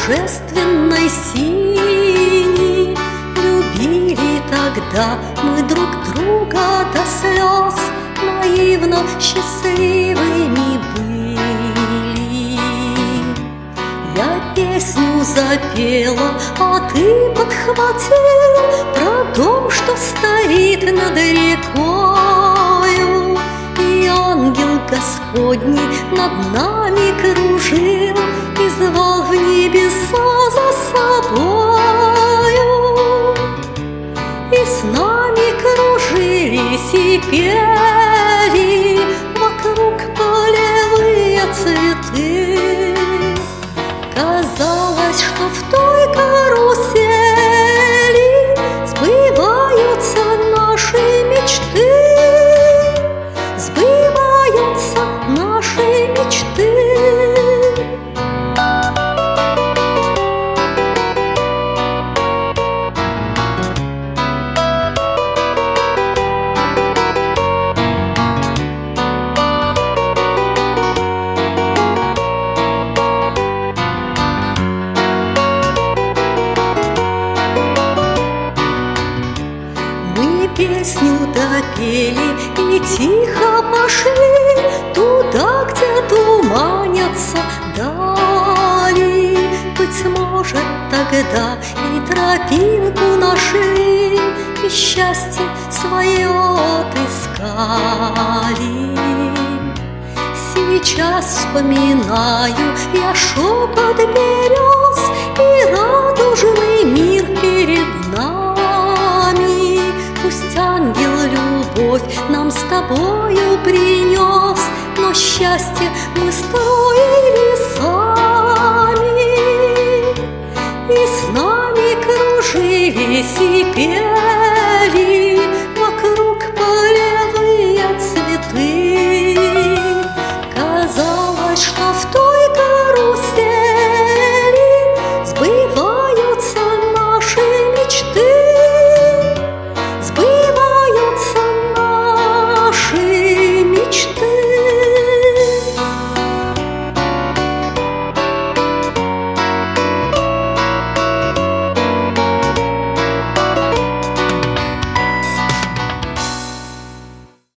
божественной синей. Любили тогда мы друг друга до слез, наивно счастливыми были. Я песню запела, а ты подхватил про дом, что стоит над рекою. И ангел Господний над нами кружил и звал в небеса за собою. И с нами кружились и пели вокруг полевые цветы. Казалось, что в той карусели сбываются наши мечты, сбываются наши мечты. Песню допели и тихо пошли туда, где туманятся дали. Быть может, тогда и тропинку нашли, и счастье свое отыскали. Сейчас вспоминаю я шепот берез и радужный мир перед нами. Пусть ангел любовь нам с тобою принес, но счастье мы строим